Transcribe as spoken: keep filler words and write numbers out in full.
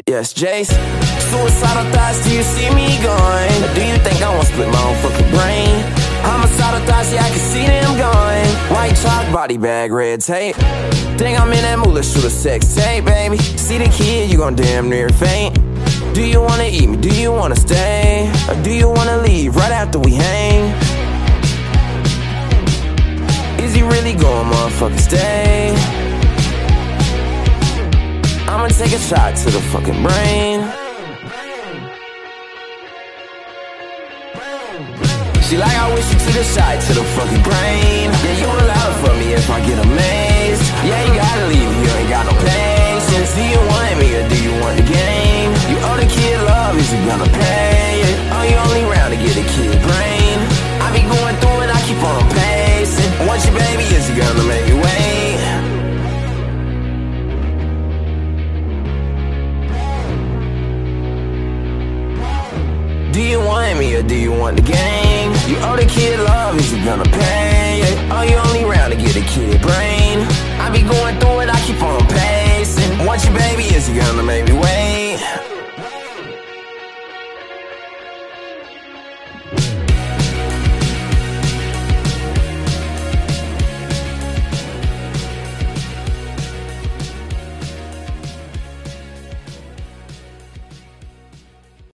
Yes, Jace. Suicidal thoughts, do you see me going? Or do you think I won't split my own fucking brain? Homicidal thoughts, yeah, I can see them going. White chalk, body bag, red tape. Think I'm in that mood, let's shoot a sex tape, baby. See the kid, you gon' damn near faint. Do you wanna eat me, do you wanna stay? Or do you wanna leave right after we hang? Is he really going motherfucking stay? I'ma take a shot to the fucking brain. She like, I wish you took a shot to the fucking brain. Yeah, you allow it for me if I get amazed. Yeah, you gotta leave, you ain't got no patience. Do you want me or do you want the game? You owe the kid love, is he gonna pay it? Are you only round to get a kid brain? I be going through it, I keep on pacing. Want your baby, is he gonna make me wait? Do you want me or do you want the game? You owe the kid love, is he gonna pay it? Are you only round to get a kid brain? I be going through